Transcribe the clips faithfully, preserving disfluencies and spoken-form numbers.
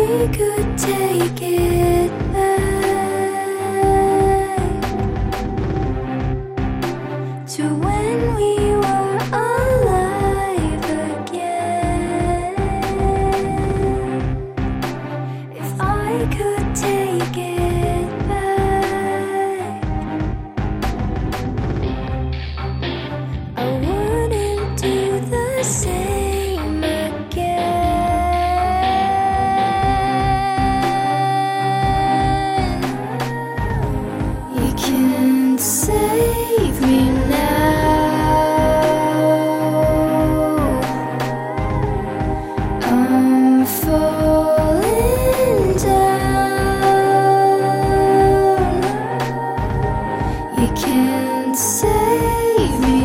we could take it back to when we were alive again. If I could take it back, I wouldn't do the same again. You can't save me now. I'm falling down. You can't save me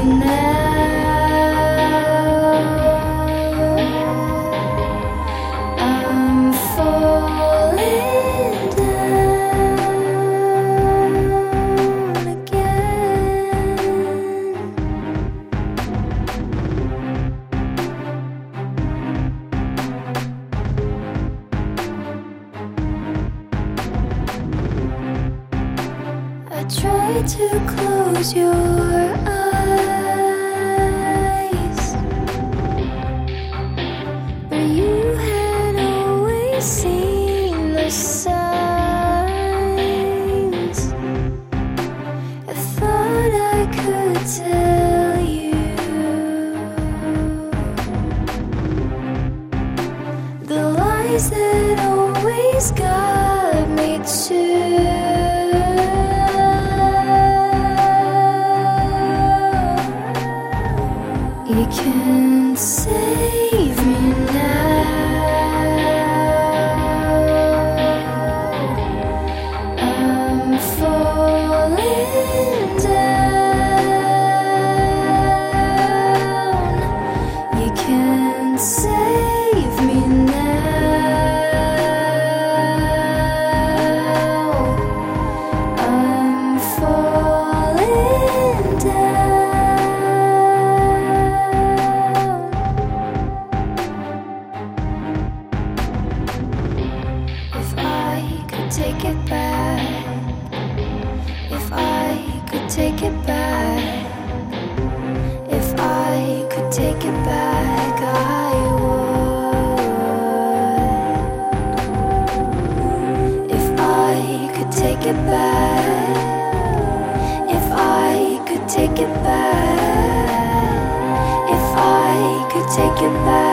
now. I'm falling down again. I tried to close your eyes, but you had always seen the signs. I thought I could tell you the lies that always got me too. You can't save me now. I'm falling down. You can't save me now. I'm falling down. If I could take it back, if I could take it back, if I could take it back, I would. If I could take it back, if I could take it back, if I could take it back.